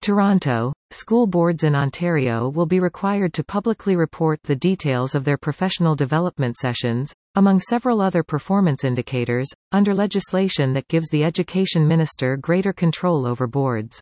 Toronto, school boards in Ontario will be required to publicly report the details of their professional development sessions, among several other performance indicators, under legislation that gives the Education Minister greater control over boards.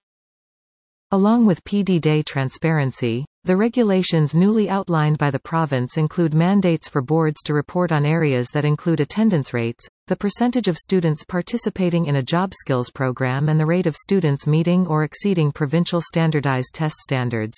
Along with PD Day transparency, the regulations newly outlined by the province include mandates for boards to report on areas that include attendance rates, the percentage of students participating in a job skills program and the rate of students meeting or exceeding provincial standardized test standards.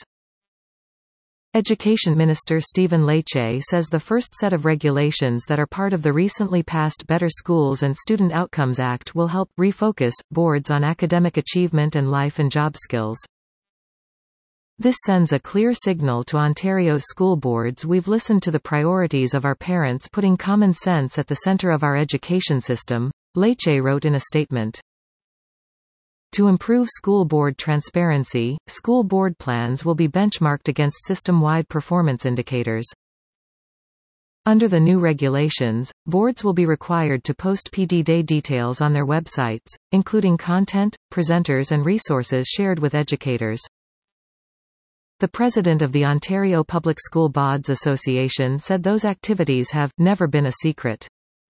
Education Minister Stephen Lecce says the first set of regulations that are part of the recently passed Better Schools and Student Outcomes Act will help refocus boards on academic achievement and life and job skills. This sends a clear signal to Ontario school boards. We've listened to the priorities of our parents, putting common sense at the centre of our education system, Lecce wrote in a statement. To improve school board transparency, school board plans will be benchmarked against system-wide performance indicators. Under the new regulations, boards will be required to post PD Day details on their websites, including content, presenters and resources shared with educators. The president of the Ontario Public School Boards Association said those activities have never been a secret.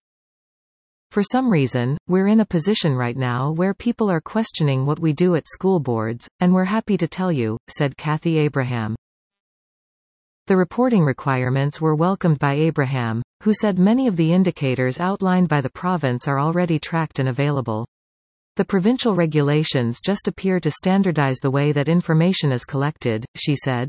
For some reason, we're in a position right now where people are questioning what we do at school boards, and we're happy to tell you, said Kathy Abraham. The reporting requirements were welcomed by Abraham, who said many of the indicators outlined by the province are already tracked and available. The provincial regulations just appear to standardize the way that information is collected, she said.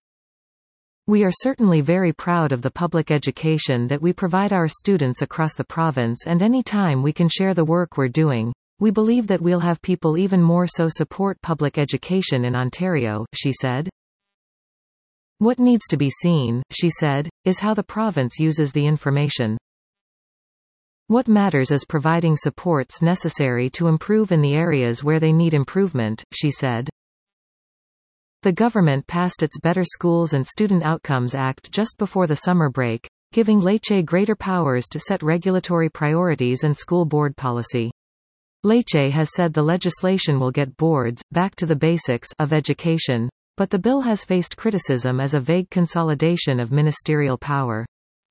We are certainly very proud of the public education that we provide our students across the province, and any time we can share the work we're doing, we believe that we'll have people even more so support public education in Ontario, she said. What needs to be seen, she said, is how the province uses the information. What matters is providing supports necessary to improve in the areas where they need improvement, she said. The government passed its Better Schools and Student Outcomes Act just before the summer break, giving Lecce greater powers to set regulatory priorities and school board policy. Lecce has said the legislation will get boards back to the basics of education, but the bill has faced criticism as a vague consolidation of ministerial power.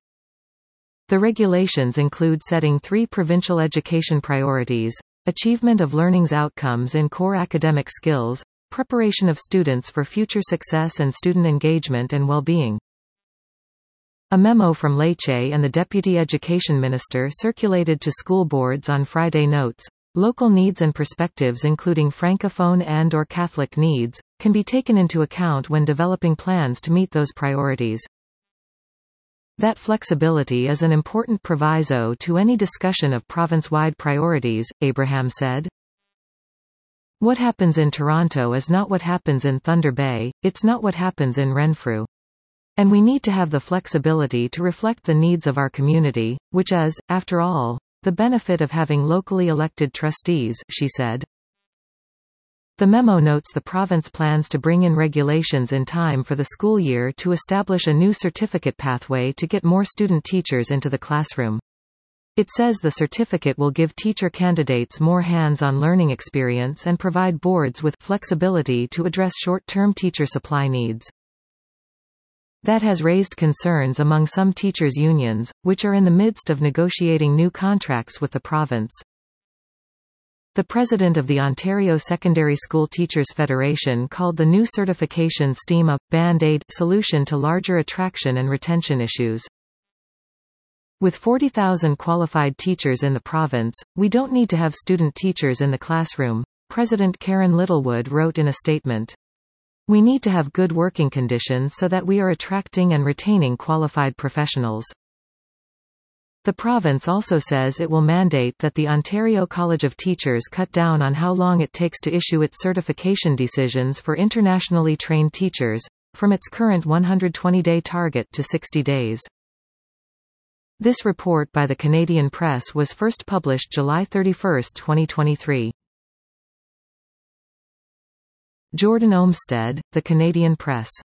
The regulations include setting 3 provincial education priorities: achievement of learning's outcomes in core academic skills, preparation of students for future success and student engagement and well-being. A memo from Lecce and the Deputy Education Minister circulated to school boards on Friday notes, local needs and perspectives including Francophone and/or Catholic needs, can be taken into account when developing plans to meet those priorities. That flexibility is an important proviso to any discussion of province-wide priorities, Abraham said. What happens in Toronto is not what happens in Thunder Bay, it's not what happens in Renfrew. And we need to have the flexibility to reflect the needs of our community, which is, after all, the benefit of having locally elected trustees, she said. The memo notes the province plans to bring in regulations in time for the school year to establish a new certificate pathway to get more student teachers into the classroom. It says the certificate will give teacher candidates more hands-on learning experience and provide boards with flexibility to address short-term teacher supply needs. That has raised concerns among some teachers' unions, which are in the midst of negotiating new contracts with the province. The president of the Ontario Secondary School Teachers Federation called the new certification scheme a Band-Aid solution to larger attraction and retention issues. With 40,000 qualified teachers in the province, we don't need to have student teachers in the classroom, President Karen Littlewood wrote in a statement. We need to have good working conditions so that we are attracting and retaining qualified professionals. The province also says it will mandate that the Ontario College of Teachers cut down on how long it takes to issue its certification decisions for internationally trained teachers, from its current 120-day target to 60 days. This report by the Canadian Press was first published July 31, 2023. Jordan Olmsted, The Canadian Press.